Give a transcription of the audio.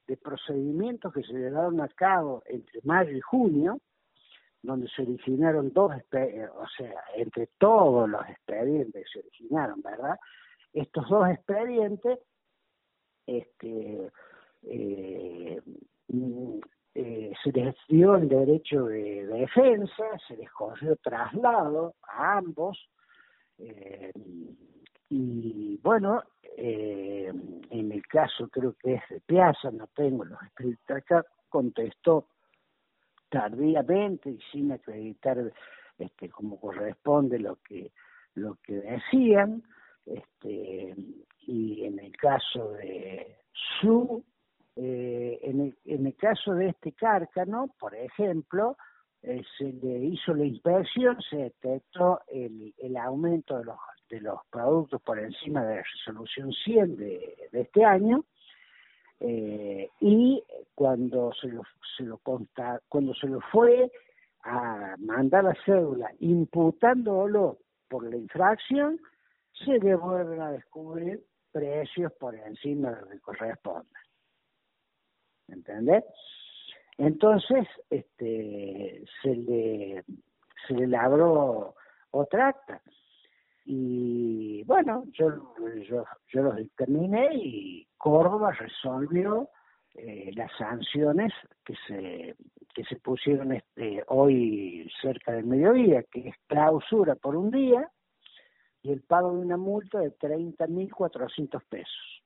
de procedimientos que se llevaron a cabo entre mayo y junio, donde se originaron o sea, entre todos los expedientes que se originaron, ¿verdad? Estos dos expedientes, se les dio el derecho de defensa, se les concedió traslado a ambos, y bueno, en el caso creo que es de Piazza, no tengo los expedientes acá, contestó tardíamente y sin acreditar como corresponde lo que decían, y en el caso de en el caso de este Cárcano, por ejemplo, se le hizo la inspección, se detectó el aumento de los productos por encima de la resolución 100 de este año, y cuando cuando se lo fue a mandar la cédula imputándolo por la infracción, se le vuelven a descubrir precios por encima de lo que corresponde. ¿Entendés? Entonces, se le elaboró otra acta. Y bueno, yo los dictaminé y Córdoba resolvió las sanciones que se pusieron hoy cerca del mediodía, que es clausura por un día y el pago de una multa de 30.400 pesos.